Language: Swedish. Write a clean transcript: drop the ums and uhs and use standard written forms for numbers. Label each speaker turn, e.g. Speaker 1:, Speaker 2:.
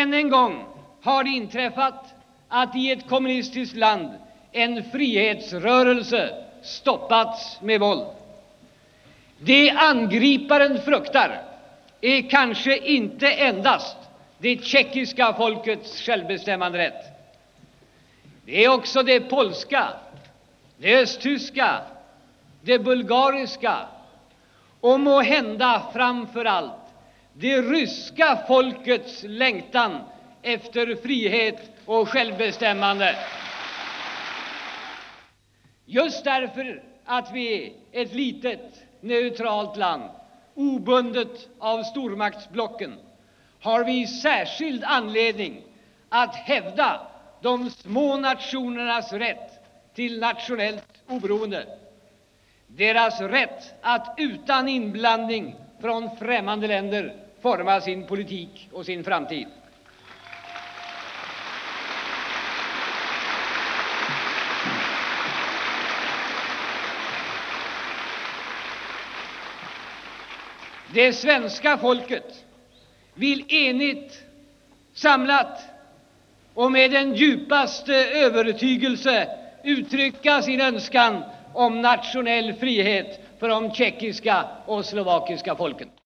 Speaker 1: Än en gång har det inträffat att i ett kommunistiskt land en frihetsrörelse stoppats med våld. Det angriparen fruktar är kanske inte endast det tjeckiska folkets självbestämmanderätt. Det är också det polska, det östtyska, det bulgariska och måhända framför allt det ryska folkets längtan efter frihet och självbestämmande. Just därför att vi är ett litet, neutralt land, obundet av stormaktsblocken, har vi särskild anledning att hävda de små nationernas rätt till nationellt oberoende, deras rätt att utan inblandning från främmande länder forma sin politik och sin framtid. Det svenska folket vill enigt, samlat och med den djupaste övertygelse uttrycka sin önskan om nationell frihet för de tjeckiska och slovakiska folken.